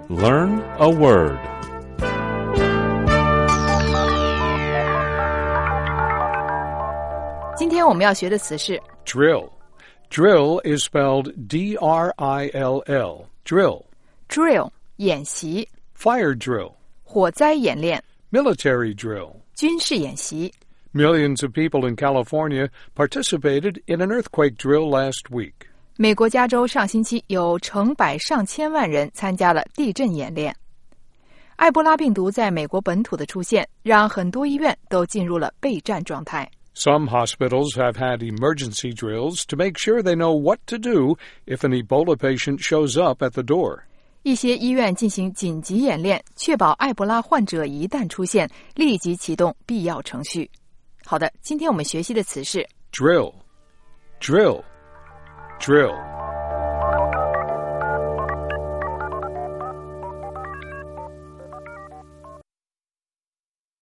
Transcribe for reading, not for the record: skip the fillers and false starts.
Learn a word. 今天我们要学的词是 Drill. Drill is spelled D-R-I-L-L. Drill. drill 演习 Fire drill. 火灾演练 Military drill. 军事演习 Millions of people in California participated in an earthquake drill last week. 美国加州上星期有成百上千万人参加了地震演练。埃博拉病毒在美国本土的出现，让很多医院都进入了备战状态。 Some hospitals have had emergency drills to make sure they know what to do if an Ebola patient shows up at the door. 一些医院进行紧急演练，确保埃博拉患者一旦出现，立即启动必要程序。好的，今天我们学习的词是 Drill. Drill. Drill.